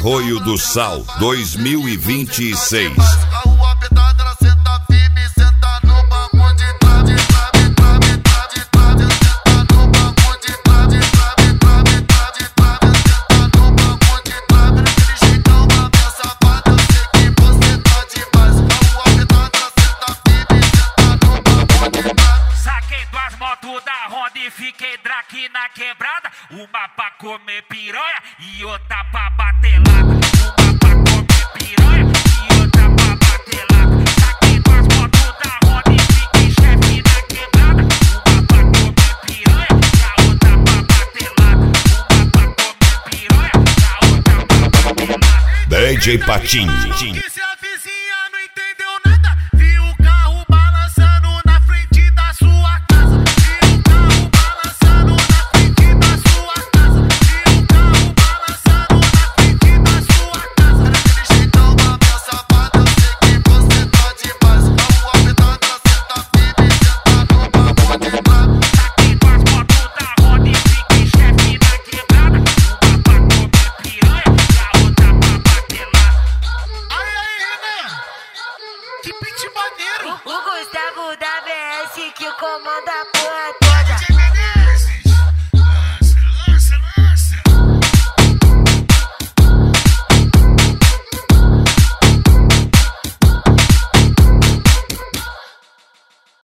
Arroio do Sal 2026. Da Honda e fiquei draque na quebrada. Uma pra comer piranha e outra pra bater lata. Uma pra comer piranha e outra pra bater lata. Saquei duas motos da Honda e fiquei chefe na quebrada. Uma pra comer piranha e a outra pra bater lata. Uma pra comer piranha e a outra pra bater lata. DJ Patinho. O Gustavo da